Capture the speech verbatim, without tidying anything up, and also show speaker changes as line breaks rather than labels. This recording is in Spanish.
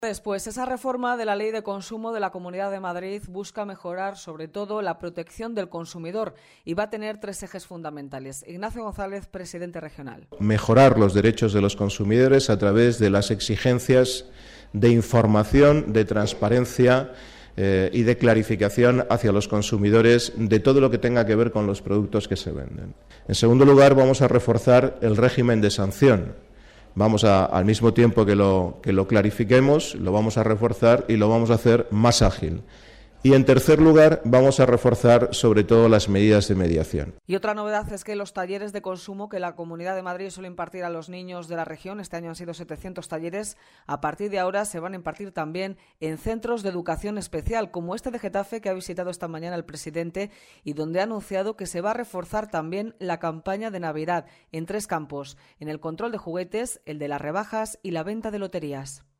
Después, esa reforma de la Ley de Consumo de la Comunidad de Madrid busca mejorar, sobre todo, la protección del consumidor y va a tener tres ejes fundamentales. Ignacio González, presidente regional.
Mejorar los derechos de los consumidores a través de las exigencias de información, de transparencia eh, y de clarificación hacia los consumidores de todo lo que tenga que ver con los productos que se venden. En segundo lugar, vamos a reforzar el régimen de sanción. Vamos a, al mismo tiempo que lo, que lo clarifiquemos, lo vamos a reforzar y lo vamos a hacer más ágil. Y en tercer lugar, vamos a reforzar sobre todo las medidas de mediación.
Y otra novedad es que los talleres de consumo que la Comunidad de Madrid suele impartir a los niños de la región, este año han sido setecientos talleres, a partir de ahora se van a impartir también en centros de educación especial, como este de Getafe que ha visitado esta mañana el presidente y donde ha anunciado que se va a reforzar también la campaña de Navidad en tres campos, en el control de juguetes, el de las rebajas y la venta de loterías.